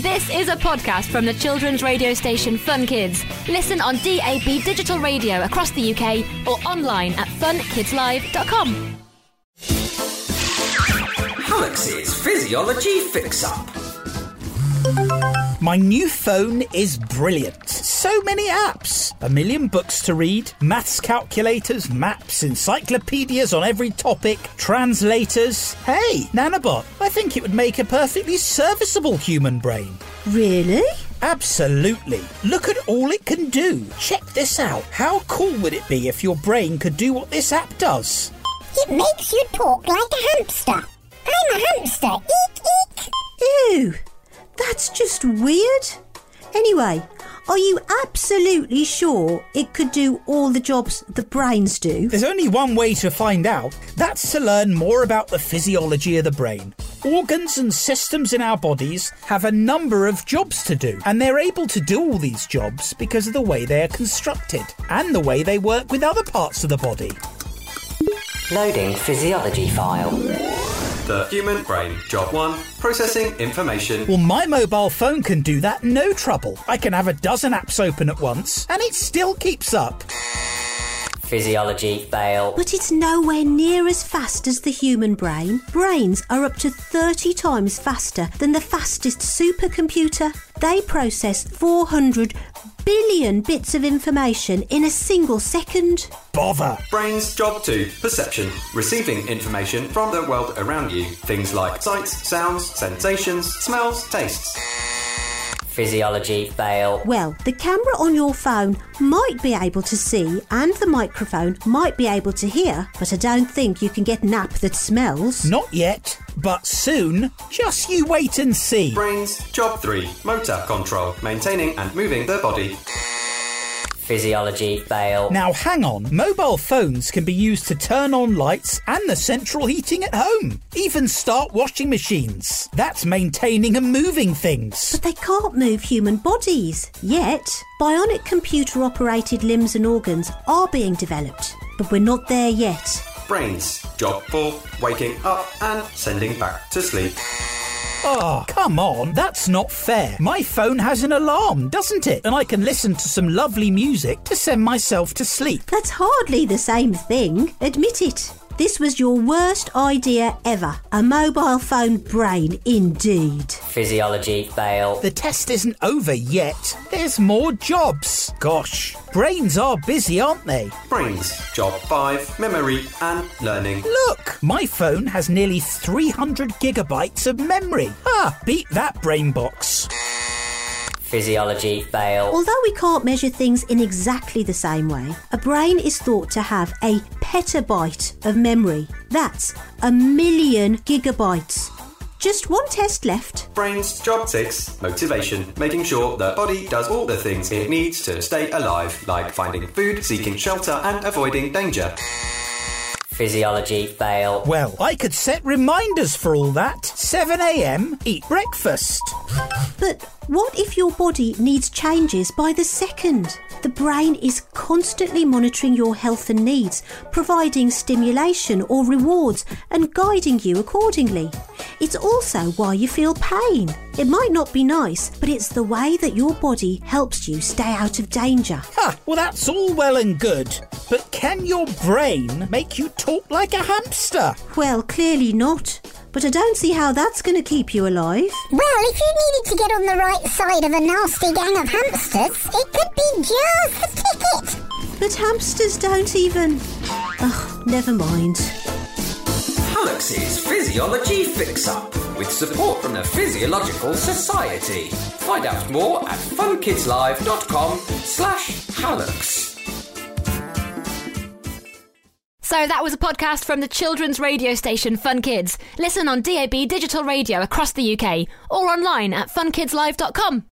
This is a podcast from the children's radio station Fun Kids. Listen on DAB digital radio across the UK or online at funkidslive.com. Alex's Physiology Fix-Up. My new phone is brilliant. So many apps. 1 million books to read, maths calculators, maps, encyclopedias on every topic, translators. Hey, Nanobot, I think it would make a perfectly serviceable human brain. Really? Absolutely. Look at all it can do. Check this out. How cool would it be if your brain could do what this app does? It makes you talk like a hamster. I'm a hamster. Eek, eek. Ew, that's just weird. Anyway, are you absolutely sure it could do all the jobs that brains do? There's only one way to find out. That's to learn more about the physiology of the brain. Organs and systems in our bodies have a number of jobs to do, and they're able to do all these jobs because of the way they are constructed and the way they work with other parts of the body. Loading physiology file. The human brain. Job 1. Processing information. Well, my mobile phone can do that no trouble. I can have a dozen apps open at once, and it still keeps up. Physiology fail. But it's nowhere near as fast as the human brain. Brains are up to 30 times faster than the fastest supercomputer. They process 400 billion bits of information in a single second. Bother. Brain's job 2. Perception. Receiving information from the world around you. Things like sights, sounds, sensations, smells, tastes. Physiology fail. Well, the camera on your phone might be able to see and the microphone might be able to hear, but I don't think you can get an app that smells. Not yet, but soon. Just you wait and see. Brain's job 3. Motor control. Maintaining and moving the body. Physiology fail. Now hang on, mobile phones can be used to turn on lights and the central heating at home. Even start washing machines. That's maintaining and moving things. But they can't move human bodies, yet. Bionic computer-operated limbs and organs are being developed, but we're not there yet. Brain's job 4. Waking up and sending back to sleep. Oh, come on, that's not fair. My phone has an alarm, doesn't it? And I can listen to some lovely music to send myself to sleep. That's hardly the same thing. Admit it. This was your worst idea ever. A mobile phone brain, indeed. Physiology fail. The test isn't over yet. There's more jobs. Gosh, brains are busy, aren't they? Brain's job 5. Memory and learning. Look, my phone has nearly 300 gigabytes of memory. Beat that brain box. Physiology fail. Although we can't measure things in exactly the same way, a brain is thought to have a petabyte of memory. That's 1 million gigabytes. Just one test left. Brain's job 6. Motivation. Making sure the body does all the things it needs to stay alive, like finding food, seeking shelter and avoiding danger. Physiology fail. Well, I could set reminders for all that. 7 a.m, eat breakfast. But what if your body needs changes by the second? The brain is constantly monitoring your health and needs, providing stimulation or rewards and guiding you accordingly. It's also why you feel pain. It might not be nice, but it's the way that your body helps you stay out of danger. Well, that's all well and good. But can your brain make you talk like a hamster? Well, clearly not. But I don't see how that's going to keep you alive. Well, if you needed to get on the right side of a nasty gang of hamsters, it could be just the ticket. But hamsters don't even... never mind. Alex's Physiology Fix-Up, with support from the Physiological Society. Find out more at funkidslive.com/Alex. So that was a podcast from the children's radio station Fun Kids. Listen on DAB digital radio across the UK or online at funkidslive.com.